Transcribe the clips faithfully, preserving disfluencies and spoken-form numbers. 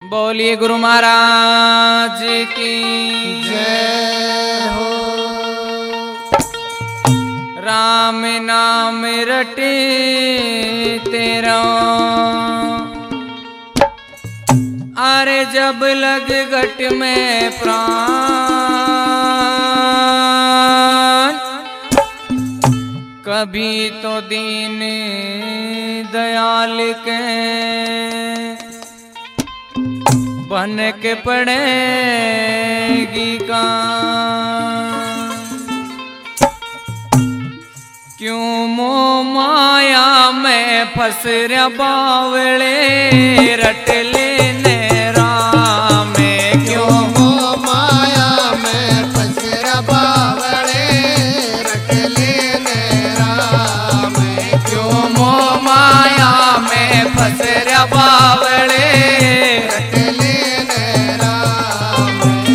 बोलिए गुरु महाराज की जय हो। राम नाम रटे तेरा, अरे जब लग घट में प्राण, कभी तो दीन दयाल के बन के पड़ेगी का। क्यों मोह माया में फंस रहा बावले, रट लेने राम क्यों मोह माया में फंस रहा बावले, रट लेने राम क्यों मोह माया में फंस रहा बावले, रट लेने राम।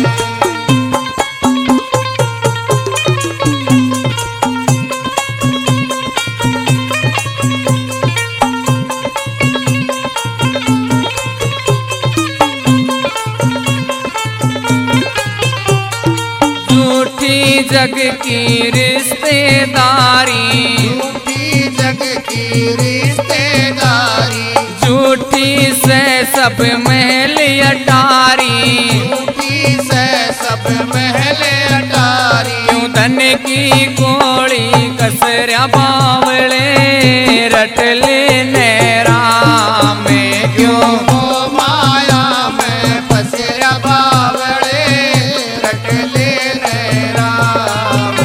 झूठी जग की रिश्तेदारी, झूठी जग की रिश्तेदारी, झूठी से सब महल अटारी, झूठी से सब महल अटारी, क्यों धन की गोली कसरा बावले, रट लेने राम क्यों मोह माया में फंस रहा बावले, रट लेने राम।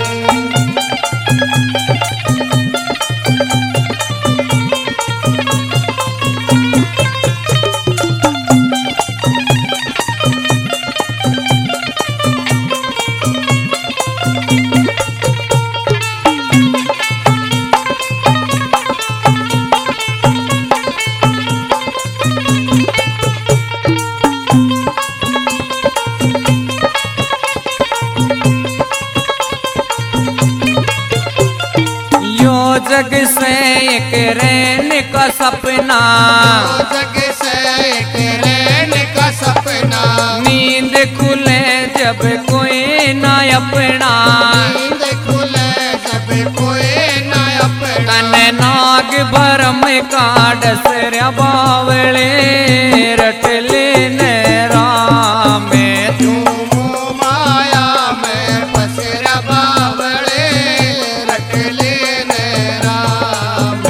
यो जग से एक रहने का सपना, जग से एक रहने का सपना, नींद खुले जब कोई ना अपना, नींद खुले जब कोई न अपना, तन नाग भरम का डसरा बावले, रट लेने राम क्यों मोह माया में फंस रहा बावले, रट लेने राम।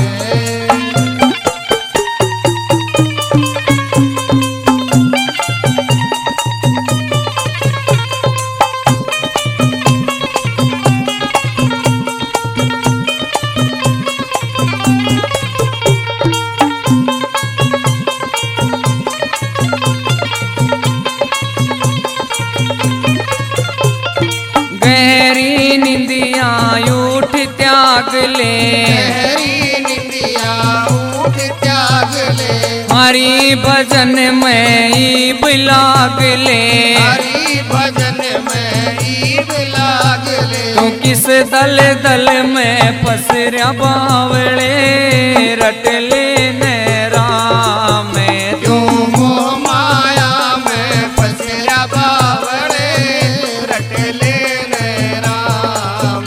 गहरी निंदिया उठ त्याग ले, गहरी निंदिया उठ त्याग ले, हरि भजन में ईब लाग ले, हरि भजन में ईब लाग ले, तू किस दल दल में फंस रहा बावले, रट लेने राम क्यों मोह माया में फंस रहा बावले, रट लेने राम।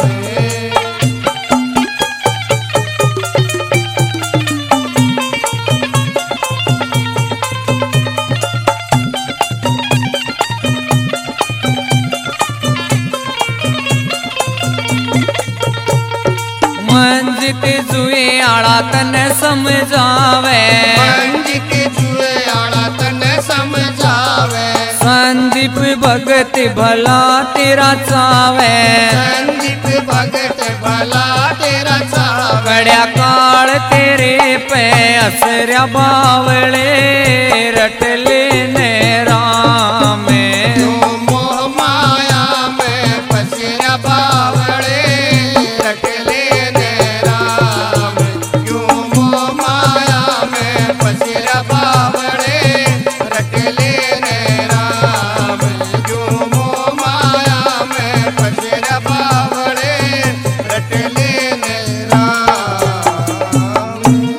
मंजित जुए आड़ा तन समझावे, मंजित जुए आड़ा तन समझावे, संदीप भगत भला तेरा चावे, संदीप भगत भला तेरा चावे, कड़या काल तेरे पे असरा बावले, रट ले